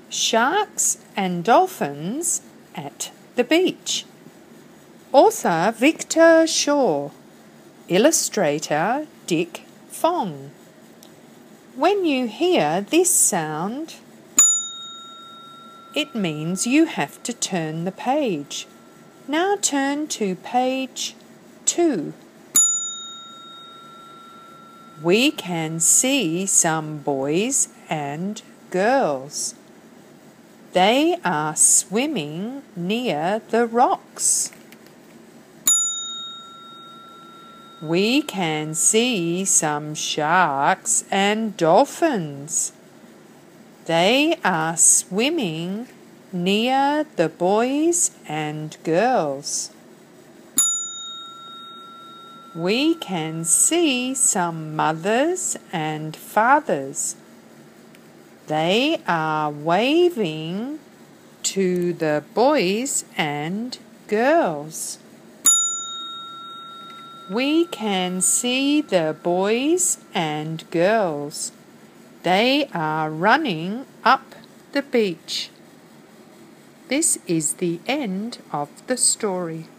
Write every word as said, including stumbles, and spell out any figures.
Sharks and Dolphins at the Beach. Author Victor Shaw. Illustrator Dick Fong. When you hear this sound, it means you have to turn the page. Now turn to page two. We can see some boys and girls. They are swimming near the rocks. We can see some sharks and dolphins. They are swimming near the boys and girls. We can see some mothers and fathers. They are waving to the boys and girls. We can see the boys and girls. They are running up the beach. This is the end of the story.